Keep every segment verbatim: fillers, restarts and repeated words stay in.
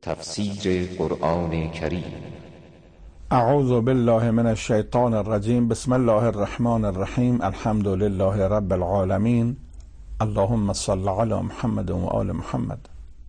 تفسیر قرآن کریم. اعوذ بالله من الشیطان الرجیم. بسم الله الرحمن الرحیم. الحمد لله رب العالمین. اللهم صل علی محمد و آل محمد.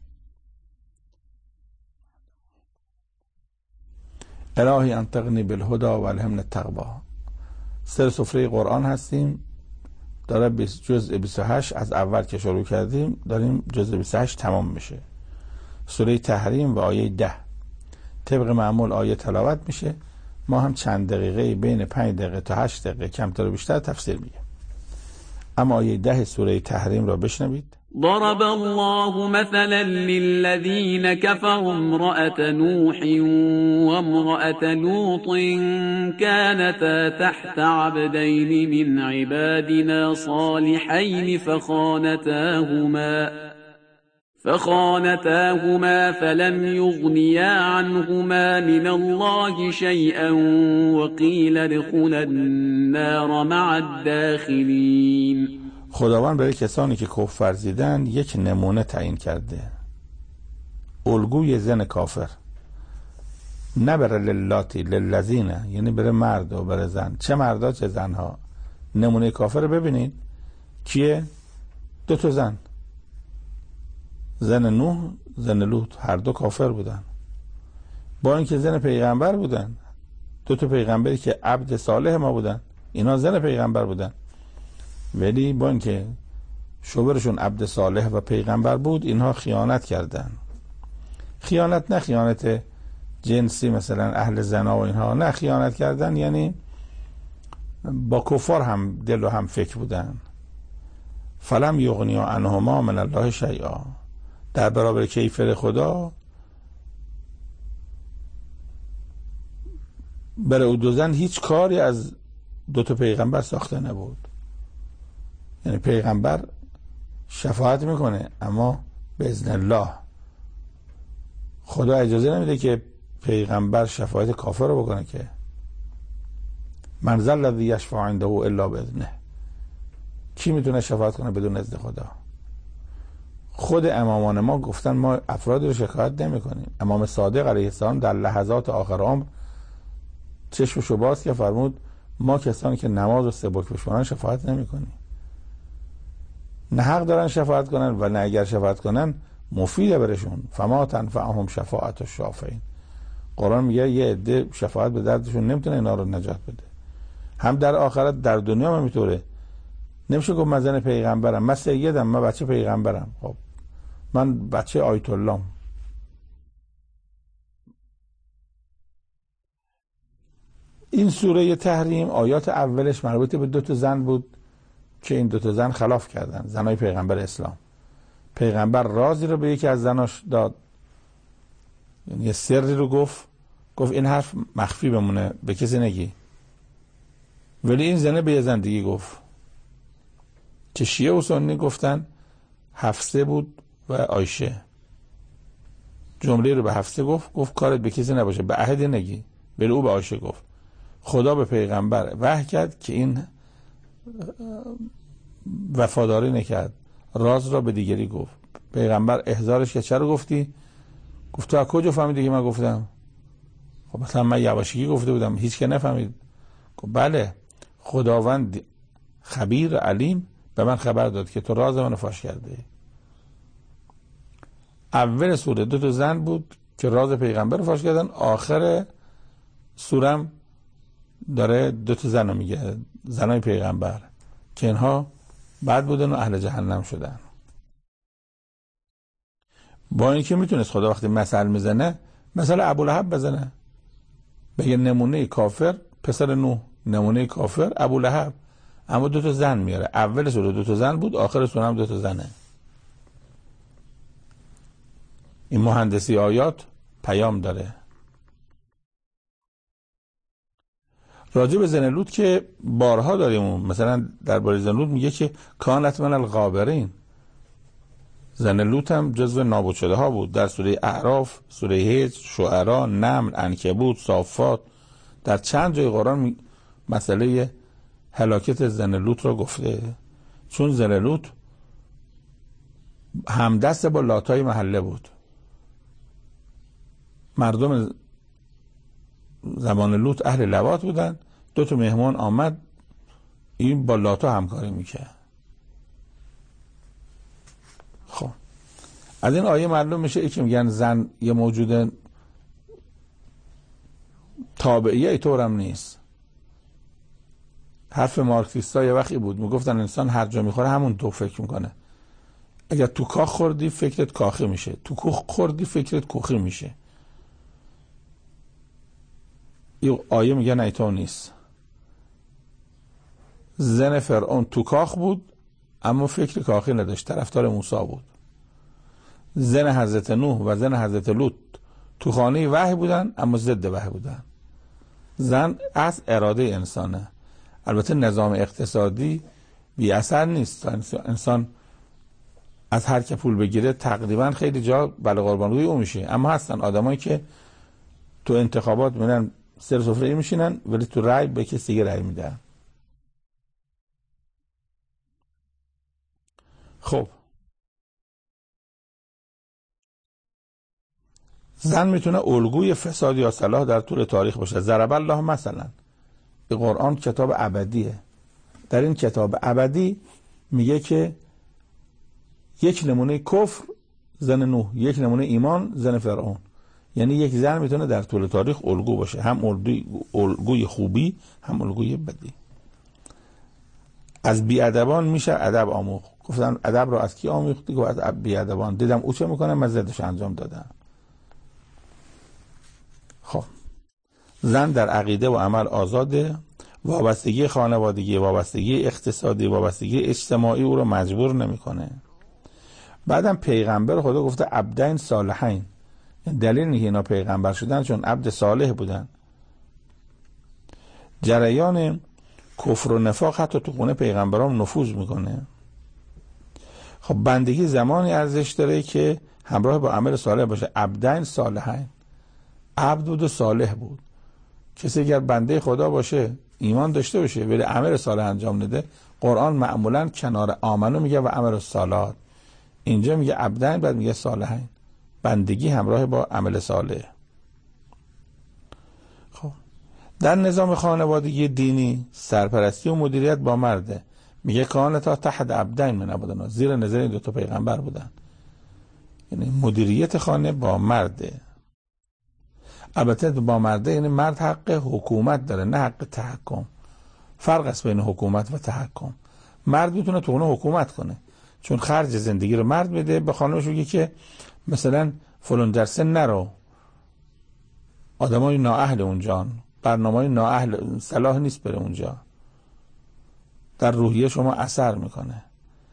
الهی انطقنی بالهدى و الهمنی التقوی. سر سفره قرآن هستیم. داره جزء بیست و هشت از اول که شروع کردیم داریم جزء بیست و هشت تمام میشه. سوره تحریم و آیه ده طبق معمول آیه تلاوت میشه. ما هم چند دقیقه بین پنج دقیقه تا هشت دقیقه کمتر و بیشتر تفسیر میگیم. اما آیه ده سوره تحریم را بشنوید. ضرب الله مثلا للذين كفروا امرأة نوح وامرأة لوط كانتا تحت عبدين من عبادنا صالحين فخانتاهما فخانتاهما فلم يغنيا عنهما من الله شيئا وقيل ادخلا النار مع الداخلين. خداوند برای کسانی که کفر ورزیدن یک نمونه تعیین کرده، الگوی زن کافر، نه برای للاتی للذین، یعنی برای مرد و برای زن. چه مردا چه زنها. نمونه کافر رو ببینید کیه؟ دو تا زن، زن نوح زن لوط، هر دو کافر بودن با اینکه زن پیغمبر بودن. دو تا پیغمبری که عبد صالح ما بودن، اینا زن پیغمبر بودن، ولی با اینکه شوهرشون عبد صالح و پیغمبر بود اینها خیانت کردن. خیانت نه خیانت جنسی مثلا اهل زنا و اینها، نه، خیانت کردن یعنی با کفار هم دل و هم فکر بودن. فلم یغنی عنهما من الله شیئا، در برابر کیفر خدا برای او دو زن هیچ کاری از دو تا پیغمبر ساخته نبود. یعنی پیغمبر شفاعت میکنه اما به اذن الله. خدا اجازه نمیده که پیغمبر شفاعت کافر رو بکنه که من ذا الذی یشفع عنده الا باذنه. کی میتونه شفاعت کنه بدون اذن خدا؟ خود امامان ما گفتن ما افرادی رو شکایت نمی کنیم. امام صادق علیه السلام در لحظات آخر عمر چشمشو باز که فرمود ما کسانی که نماز و سبک بشونن شفاعت نمی کنیم. نه حق دارن شفاعت کنن و نه اگر شفاعت کنن مفیده برشون. فما تنفعهم شفاعت الشافعین. قرآن میگه یه عده شفاعت به دردشون نمیتونه اینا رو نجات بده. هم در آخرت در دنیا هم میتونه. نمیشه گفت من زن پیغمبرم، من سیدم، من بچه پیغمبرم. خب من بچه آیت الله. این سوره تحریم آیات اولش مربوط به دو تا زن بود که این دو تا زن خلاف کردن، زنای پیغمبر اسلام. پیغمبر رازی رو به یکی از زناش داد، یعنی یه سری رو گفت گفت این حرف مخفی بمونه، به کسی نگی. ولی این زنه به یه زن دیگه گفت که شیعه و سنی گفتن حفصه بود و عایشه. جمله رو به حفصه گفت گفت کارت به کسی نباشه، به عهد نگی. ولی او به عایشه گفت. خدا به پیغمبر وحی کرد که این وفاداری نکرد، راز را به دیگری گفت. پیغمبر احضارش که چرا گفتی؟ گفت تو از کجا فهمیدی که من گفتم؟ خب مثلا من یواشکی گفته بودم هیچ که نفهمید. گفت بله، خداوند خبیر علیم به من خبر داد که تو راز منو فاش کرده. اول سوره دو تا زن بود که راز پیغمبر رو فاش کردن. آخر سوره داره دو تا زن رو میگه، زنای پیغمبر، که اینها بد بودن و اهل جهنم شدن. با اینکه میتونست خدا وقتی مثل میزنه مثلا ابولهب بزنه، بگه نمونه کافر پسر نوح، نمونه کافر ابولهب، اما دو تا زن میاره. اول سوره دو تا زن بود، آخر سوره هم دو تا زنه. این مهندسی آیات پیام داره. راجع به زن لوط که بارها داریم، مثلا درباره زن لوط میگه که کانت من الغابرین. زن لوط هم جزو نابود شده ها بود. در سوره اعراف، سوره هجر، شعرا، نمل، عنکبوت، صافات، در چند جای قرآن مسئله هلاکت زن لوط را گفته. چون زن لوط همدست با لاتای محله بود. مردم زمان لوط اهل لواط بودن، دو تا مهمان آمد، این با لاتا همکاری میکرد. خب از این آیه معلوم میشه ای که میگن زن یه موجود تابعیه، اینطور هم نیست. حرف مارکسیستا یه وقتی بود میگفتن انسان هر جا میخوره همون تو فکر میکنه. اگر تو کاخ خوردی فکرت کاخی میشه، تو کوخ خوردی فکرت کوخی میشه. این آیه میگه نه اینطور نیست. زن فرعون تو کاخ بود اما فکر کاخی نداشت، طرفدار موسی بود. زن حضرت نوح و زن حضرت لوط تو خانه وحی بودن اما ضد وحی بودن. زن از اراده انسانه. البته نظام اقتصادی بی اثر نیست. انسان از هر که پول بگیره تقریبا خیلی جا بله قربانگوی او میشه، اما هستن آدمایی که تو انتخابات میرن سر سفره میشینن ولی تو رای به کسی دیگه رای میدن. خب زن میتونه الگوی فساد یا صلاح در طول تاریخ باشه. ضرب الله مثلا، این قرآن کتاب ابدیه. در این کتاب ابدی میگه که یک نمونه کفر زن نوح، یک نمونه ایمان زن فرعون. یعنی یک زن میتونه در طول تاریخ الگو باشه، هم الگوی, الگوی خوبی هم الگوی بدی. از بیادبان میشه ادب آموخت. گفتن ادب رو از کی آموختی؟ گفت از بیادبان. دیدم او چه میکنه من ضدش انجام دادم. خب زن در عقیده و عمل آزاده. وابستگی خانوادگی، وابستگی اقتصادی، وابستگی اجتماعی او رو مجبور نمیکنه. بعدم پیغمبر خدا گفته عبدین صالحین. دلیل نیه اینا پیغمبر شدن چون عبد صالح بودن. جریان کفر و نفاق حتی تو خونه پیغمبران نفوذ میکنه. خب بندگی زمانی ارزش داره که همراه با عمل صالح باشه. عبدین صالحین، عبد بود و صالح بود. کسی اگر بنده خدا باشه، ایمان داشته باشه ولی عمل صالح انجام نده، قرآن معمولا کنار آمنو میگه و عمل صالحات. اینجا میگه عبدین، بعد میگه صالحین. بندگی همراه با عمل صالح. خب در نظام خانوادگی دینی سرپرستی و مدیریت با مرده. میگه کانتا تحت عبدین من عبدنا، زیر نظر دو تا پیغمبر بودن. یعنی مدیریت خانه با مرده. البته با مرده یعنی مرد حق حکومت داره نه حق تحکم. فرق است بین حکومت و تحکم. مرد میتونه تو اون حکومت کنه چون خرج زندگی رو مرد بده. به خانمش میگه که مثلا فلان درسه نرو، آدمای نااهل اونجان، برنامه‌های نااهل، صلاح نیست بره اونجا، در روحیه شما اثر میکنه.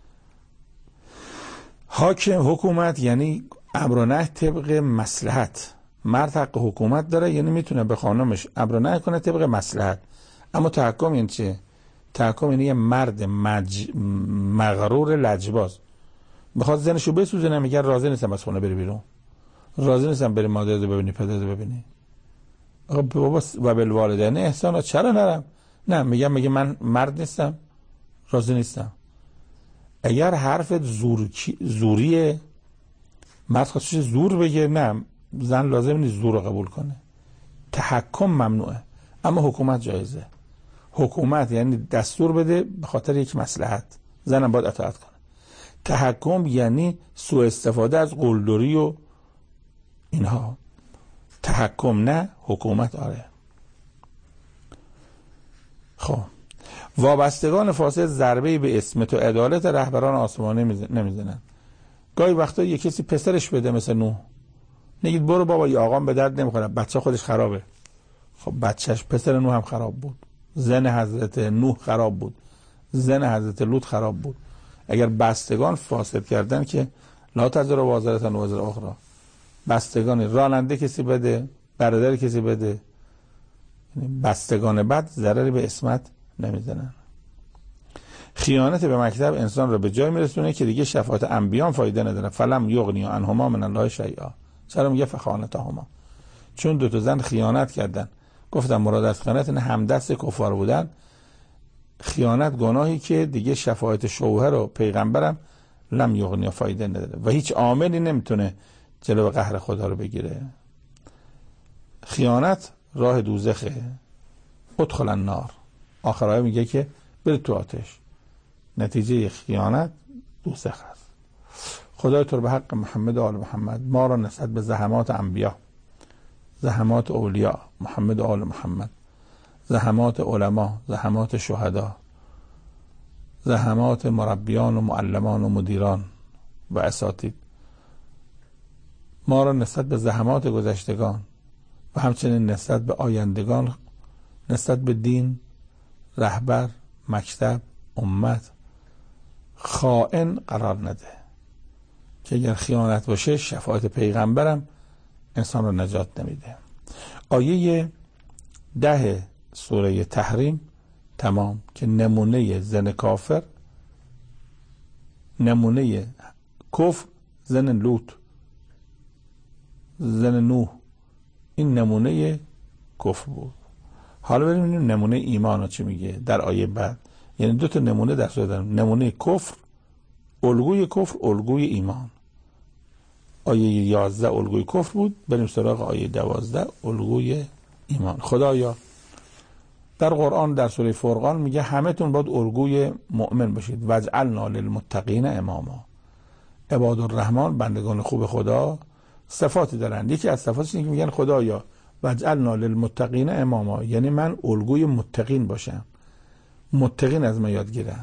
حاکم حکومت یعنی امر و نهی طبق مصلحت. مرد حق حکومت داره یعنی میتونه به خانمش امر و نهی کنه طبق مصلحت. اما تحکم یعنی چه؟ تحکم یعنی یه مرد مج... مغرور لجباز بخواد زنشو بسوزونه، میگه راضی نیستم از خونه بری بیرون، راضی نیستم بری مادرت ببینی، پدرت ببینی. آقا بابا و بالوالدین احسانا، چرا نرم؟ نه میگم میگه من مرد نیستم، راضی نیستم. اگر حرفت زور زوریه، مرد خواستش زور بگه، نه زن لازم نیست زور رو قبول کنه. تحکم ممنوعه اما حکومت جایزه. حکومت یعنی دستور بده به خاطر یک مصلحت، زنم باید اطاعت کنه. تحکم یعنی سوء استفاده از قلدری و اینها. تحکم نه، حکومت آره. خب وابستگان فاسد ضربه‌ای به اسمت و عدالت رهبران آسمانی نمیزنن. گاهی وقتا یه کسی پسرش بده مثل نوح، نگید برو بابا یه آقام به درد نمیخوره، بچه خودش خرابه. خب بچهش پسر نوح هم خراب بود، زن حضرت نوح خراب بود، زن حضرت لوط خراب بود. اگر بستگان فاسد کردن که لا تزر وازرة وزر اخرى، بستگان راننده کسی بده، برادر کسی بده، بستگان بد ضرری به اسمت نمیزنن. خیانت به مکتب انسان را به جای میرسونه که دیگه شفاعت انبیان فایده نداره. فلم یغنی عنهما من الله شیئا. چرا میگه فخانتهما؟ چون دو تا زن خیانت کردن. گفتم مراد از خیانت نه همدست کفار بودن. خیانت گناهی که دیگه شفاعت شوهر و پیغمبرم لم یغنی فایده نداره و هیچ عاملی نمیتونه جلو قهر خدا رو بگیره. خیانت راه دوزخه، ادخل النار. آخر آیه میگه که برید تو آتش. نتیجه خیانت دوزخ است. خدای تو به حق محمد و آل محمد ما را نسبت به زحمات انبیا، زحمات اولیاء محمد و آل محمد، زحمات علما، زحمات شهدا، زحمات مربیان و معلمان و مدیران و اساتید، ما را نسبت به زحمات گذشتگان و همچنین نسبت به آیندگان، نسبت به دین، رهبر، مکتب، امت خائن قرار نده که اگر خیانت باشه شفاعت پیغمبرم انسان رو نجات نمیده. آیه ده سوره تحریم تمام که نمونه زن کافر، نمونه کفر زن لوط، زن نوح، این نمونه کفر بود. حالا بریم ببینیم نمونه ایمان ها چی میگه در آیه بعد. یعنی دو تا نمونه در سوره داریم، نمونه کفر، الگوی کفر، الگوی ایمان. آیه یازده الگوی کفر بود، بریم سراغ آیه دوازده الگوی ایمان. خدایا در قرآن در سوره فرقان میگه همه تون باید الگوی مؤمن باشید. وجعلنا للمتقین اماما. عباد الرحمن بندگان خوب خدا صفاتی دارن. یکی از صفاتش اینه که میگن خدایا وجعلنا للمتقین اماما، یعنی من الگوی متقین باشم، متقین از من یاد گیرن،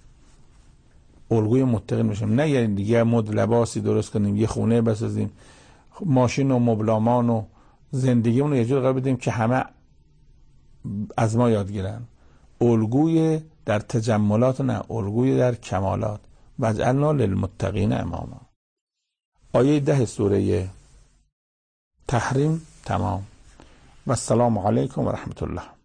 الگوی متقین باشم. نه یعنی دیگه مد لباسی درست کنیم، یه خونه بسازیم، ماشین و مبلامان و زندگیمون رو یه جور قرار بدیم که همه از ما یاد گیرن. الگوی در تجملات، نه الگوی در کمالات. وجعلنا للمتقین اماما. آیه ده سوره تحریم تمام. و السلام علیکم و رحمت الله.